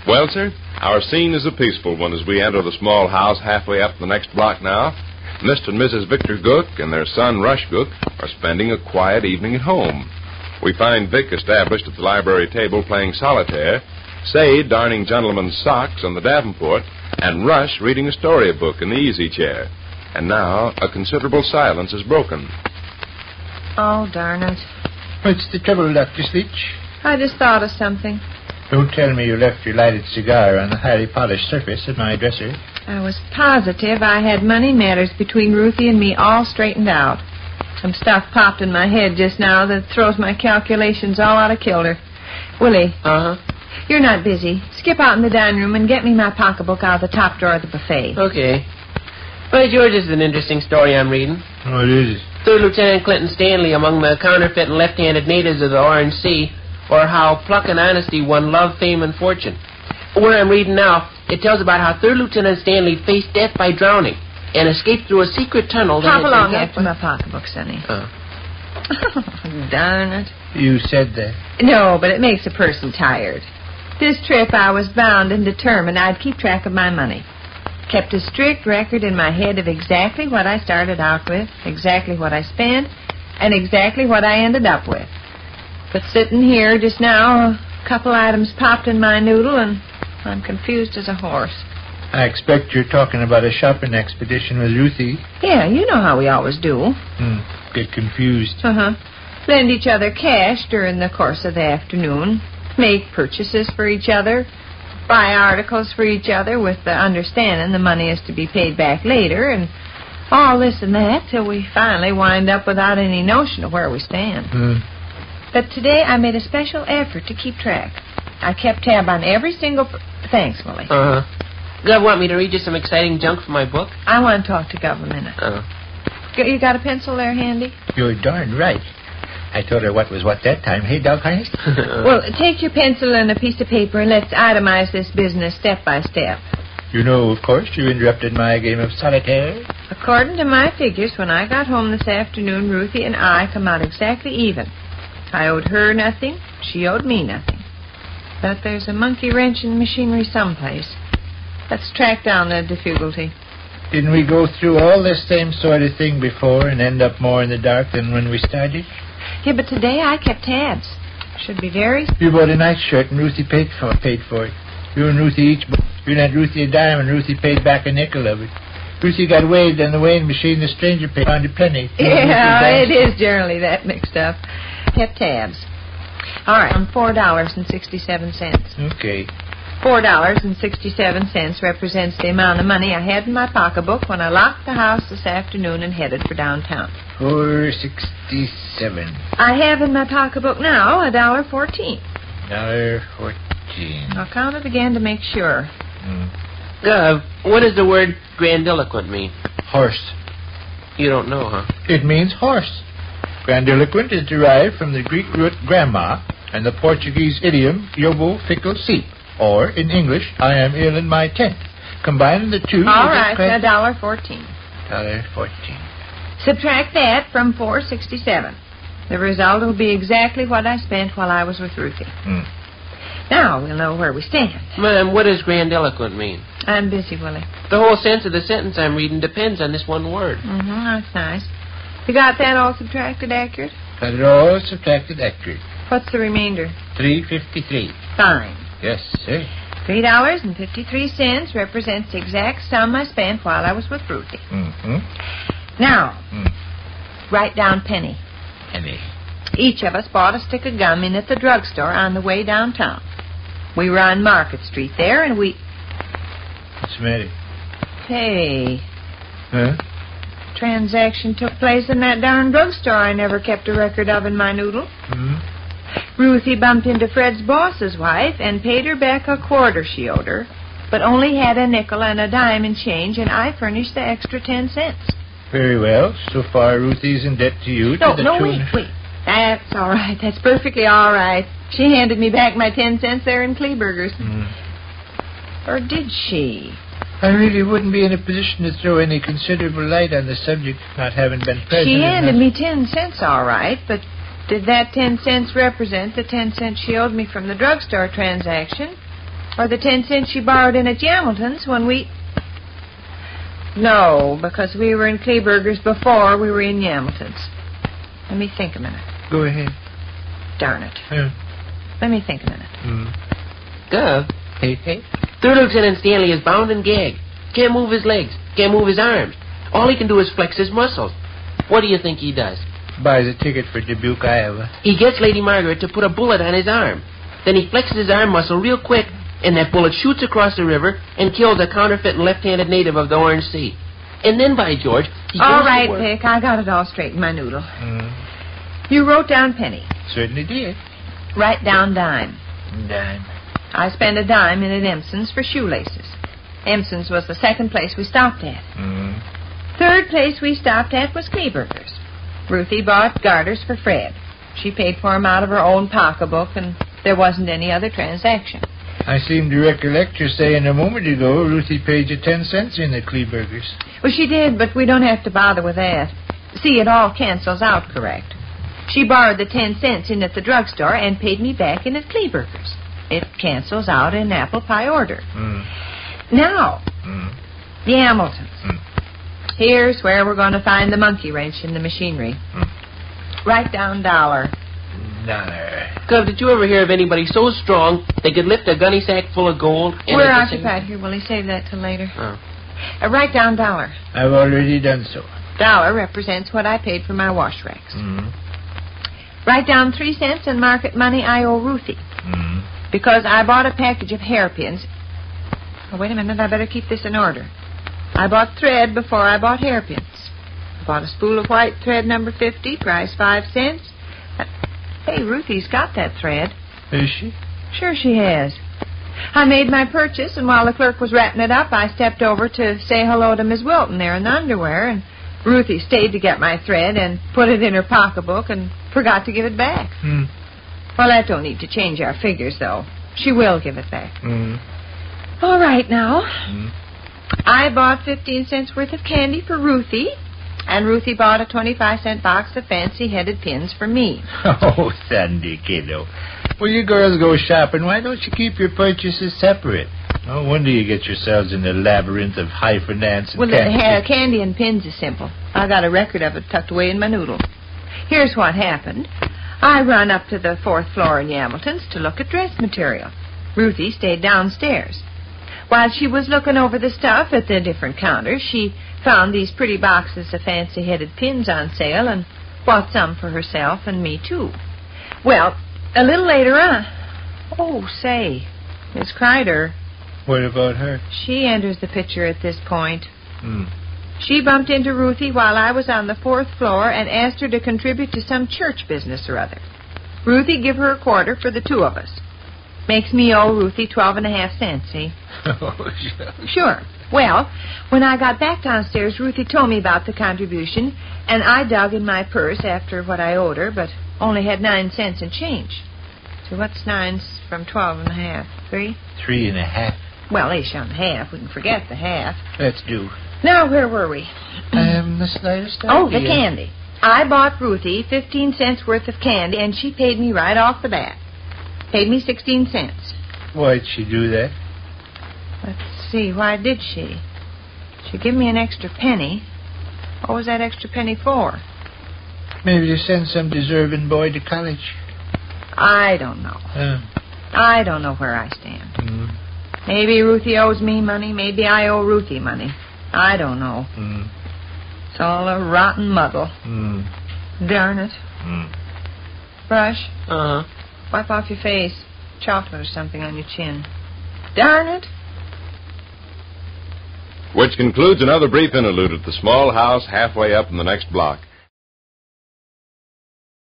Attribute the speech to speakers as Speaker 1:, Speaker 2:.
Speaker 1: Well, sir, our scene is a peaceful one as we enter the small house halfway up the next block now. Mr. and Mrs. Victor Gook and their son, Rush Gook, are spending a quiet evening at home. We find Vic established at the library table playing solitaire, Say darning gentleman's socks on the davenport, and Rush reading a storybook in the easy chair. And now a considerable silence is broken.
Speaker 2: Oh, darn it.
Speaker 3: What's the trouble, Dr. Sleech?
Speaker 2: I just thought of something.
Speaker 3: Don't tell me you left your lighted cigar on the highly polished surface of my dresser.
Speaker 2: I was positive I had money matters between Ruthie and me all straightened out. Some stuff popped in my head just now that throws my calculations all out of kilter. Willie.
Speaker 4: Uh-huh.
Speaker 2: You're not busy. Skip out in the dining room and get me my pocketbook out of the top drawer of the buffet.
Speaker 4: Okay. By George, this is an interesting story I'm reading.
Speaker 3: What is it?
Speaker 4: Third Lieutenant Clinton Stanley among the counterfeit and left-handed natives of the Orange Sea, or how pluck and honesty won love, fame, and fortune. Where I'm reading now, it tells about how Third Lieutenant Stanley faced death by drowning and escaped through a secret tunnel.
Speaker 2: Hop along after my pocketbook, Sonny.
Speaker 4: Oh.
Speaker 2: Darn it.
Speaker 3: You said that.
Speaker 2: No, but it makes a person tired. This trip I was bound and determined I'd keep track of my money. Kept a strict record in my head of exactly what I started out with, exactly what I spent, and exactly what I ended up with. But sitting here just now, a couple items popped in my noodle, and I'm confused as a horse.
Speaker 3: I expect you're talking about a shopping expedition with Ruthie.
Speaker 2: Yeah, you know how we always do.
Speaker 3: Get confused.
Speaker 2: Uh-huh. Lend each other cash during the course of the afternoon. Make purchases for each other. Buy articles for each other with the understanding the money is to be paid back later, and all this and that till we finally wind up without any notion of where we stand. But today I made a special effort to keep track. I kept tab on every single... Thanks, Willie.
Speaker 4: Uh-huh. Gov, want me to read you some exciting junk from my book?
Speaker 2: I want to talk to Gov a minute.
Speaker 4: Oh.
Speaker 2: You got a pencil there handy?
Speaker 3: You're darn right. I told her what was what that time. Hey, Dog Harness?
Speaker 2: Well, take your pencil and a piece of paper and let's itemize this business step by step.
Speaker 3: You know, of course, you interrupted my game of solitaire.
Speaker 2: According to my figures, when I got home this afternoon, Ruthie and I come out exactly even. I owed her nothing. She owed me nothing. But there's a monkey wrench in the machinery someplace. Let's track down the difficulty.
Speaker 3: Didn't we go through all this same sort of thing before and end up more in the dark than when we started?
Speaker 2: Yeah, but today I kept tabs. Should be very...
Speaker 3: You bought a nice shirt and Ruthie paid for it. You and Ruthie each... You lent Ruthie a dime and Ruthie paid back a nickel of it. Ruthie got weighed on the weighing machine. The stranger paid pound a penny.
Speaker 2: Yeah, it is generally that mixed up. Kept tabs. All right, on $4.67.
Speaker 3: Okay.
Speaker 2: $4.67 represents the amount of money I had in my pocketbook when I locked the house this afternoon and headed for downtown.
Speaker 3: $4.67.
Speaker 2: I have in my pocketbook now $1.14.
Speaker 3: $1.14.
Speaker 2: I'll count it again to make sure.
Speaker 4: Gov, what does the word grandiloquent mean?
Speaker 3: Horse.
Speaker 4: You don't know, huh?
Speaker 3: It means horse. Grandiloquent is derived from the Greek root grandma and the Portuguese idiom yobo fickle seep. Or, in English, I am ill in my tent. Combining the two...
Speaker 2: All right, $1.14.
Speaker 3: $1.14.
Speaker 2: Subtract that from $4.67. The result will be exactly what I spent while I was with Ruthie. Now we'll know where we stand.
Speaker 4: Ma'am, what does grandiloquent mean?
Speaker 2: I'm busy, Willie.
Speaker 4: The whole sense of the sentence I'm reading depends on this one word.
Speaker 2: That's nice. You got that all subtracted accurate?
Speaker 3: Got it all subtracted accurate.
Speaker 2: What's the remainder?
Speaker 3: $3.53.
Speaker 2: Fine.
Speaker 3: Yes, sir.
Speaker 2: $3.53 represents the exact sum I spent while I was with Ruthie. Now, write down penny.
Speaker 3: Penny.
Speaker 2: Each of us bought a stick of gum in at the drugstore on the way downtown. We were on Market Street there, and we...
Speaker 3: What's the matter?
Speaker 2: Hey.
Speaker 3: Huh?
Speaker 2: Transaction took place in that darn drugstore I never kept a record of in my noodle. Ruthie bumped into Fred's boss's wife and paid her back a quarter she owed her, but only had a nickel and a dime in change, and I furnished the extra 10 cents.
Speaker 3: Very well. So far, Ruthie's in debt to you.
Speaker 2: Wait. That's all right. That's perfectly all right. She handed me back my 10 cents there in Kleberger's. Or did she?
Speaker 3: I really wouldn't be in a position to throw any considerable light on the subject, not having been present.
Speaker 2: She handed me 10 cents, all right, but did that 10 cents represent the 10 cents she owed me from the drugstore transaction? Or the 10 cents she borrowed in at Hamilton's when we... No, because we were in Kleberger's before we were in Hamilton's. Let me think a minute.
Speaker 3: Go ahead.
Speaker 2: Darn it. Let me think a minute.
Speaker 4: Gov,
Speaker 3: Hey.
Speaker 4: Third Lieutenant Stanley is bound and gagged. Can't move his legs. Can't move his arms. All he can do is flex his muscles. What do you think he does?
Speaker 3: Buys a ticket for Dubuque, Iowa.
Speaker 4: He gets Lady Margaret to put a bullet on his arm. Then he flexes his arm muscle real quick, and that bullet shoots across the river and kills a counterfeit and left-handed native of the Orange Sea. And then, by George, he goes
Speaker 2: All
Speaker 4: to
Speaker 2: right,
Speaker 4: work.
Speaker 2: Vic, I got it all straight in my noodle. You wrote down penny.
Speaker 3: Certainly did.
Speaker 2: Write down dime.
Speaker 3: Dime.
Speaker 2: I spent a dime in at Empson's for shoelaces. Empson's was the second place we stopped at. Third place we stopped at was Kleberger's. Ruthie bought garters for Fred. She paid for 'em out of her own pocketbook, and there wasn't any other transaction.
Speaker 3: I seem to recollect you saying a moment ago Ruthie paid you 10 cents in the Klebergers.
Speaker 2: Well, she did, but we don't have to bother with that. See, it all cancels out correct. She borrowed the 10 cents in at the drugstore and paid me back in at Kleberger's. It cancels out in apple pie order. Now, the Hamiltons. Here's where we're going to find the monkey wrench in the machinery. Write down dollar.
Speaker 3: $1.
Speaker 4: Gov, did you ever hear of anybody so strong they could lift a gunny sack full of gold? And
Speaker 2: We're
Speaker 4: at the same-
Speaker 2: occupied here. Will he save that till later?
Speaker 4: Oh.
Speaker 2: Write down dollar.
Speaker 3: I've already done so.
Speaker 2: Dollar represents what I paid for my wash racks. Write down 3 cents and market money I owe Ruthie. Because I bought a package of hairpins. Oh, wait a minute. I better keep this in order. I bought thread before I bought hairpins. I bought a spool of white thread number 50, price 5 cents. Hey, Ruthie's got that thread.
Speaker 3: Is she?
Speaker 2: Sure she has. I made my purchase, and while the clerk was wrapping it up, I stepped over to say hello to Miss Wilton there in the underwear, and Ruthie stayed to get my thread and put it in her pocketbook and forgot to give it back. Well, that don't need to change our figures, though. She will give it back. All right, now. I bought 15 cents worth of candy for Ruthie, and Ruthie bought a 25-cent box of fancy-headed pins for me.
Speaker 3: Oh, Sandy, kiddo. Well, you girls go shopping. Why don't you keep your purchases separate? No wonder you get yourselves in a labyrinth of high finance and
Speaker 2: Well,
Speaker 3: cash.
Speaker 2: candy and pins is simple. I got a record of it tucked away in my noodle. Here's what happened. I run up to the 4th floor in Hamilton's to look at dress material. Ruthie stayed downstairs. While she was looking over the stuff at the different counters, she found these pretty boxes of fancy-headed pins on sale and bought some for herself and me, too. Well, a little later on... Oh, say, Miss Kreider.
Speaker 3: What about her?
Speaker 2: She enters the picture at this point. She bumped into Ruthie while I was on the 4th floor and asked her to contribute to some church business or other. Ruthie give her a quarter for the 2 of us. Makes me owe Ruthie 12.5 cents, see? Sure. Well, when I got back downstairs, Ruthie told me about the contribution, and I dug in my purse after what I owed her, but only had 9 cents in change. So what's 9 from 12.5? 3?
Speaker 3: 3.5.
Speaker 2: Well, ish on half. We can forget the half.
Speaker 3: Let's do.
Speaker 2: Now, where were we?
Speaker 3: I haven't the slightest idea.
Speaker 2: Oh, the candy. I bought Ruthie 15 cents worth of candy, and she paid me right off the bat. Paid me 16 cents.
Speaker 3: Why'd she do that?
Speaker 2: Let's see, why did she? She gave me an extra penny. What was that extra penny for?
Speaker 3: Maybe to send some deserving boy to college.
Speaker 2: I don't know. I don't know where I stand. Maybe Ruthie owes me money. Maybe I owe Ruthie money. I don't know. It's all a rotten muddle. Darn it. Brush. Wipe off your face. Chocolate or something on your chin. Darn it.
Speaker 1: Which concludes another brief interlude at the small house halfway up in the next block.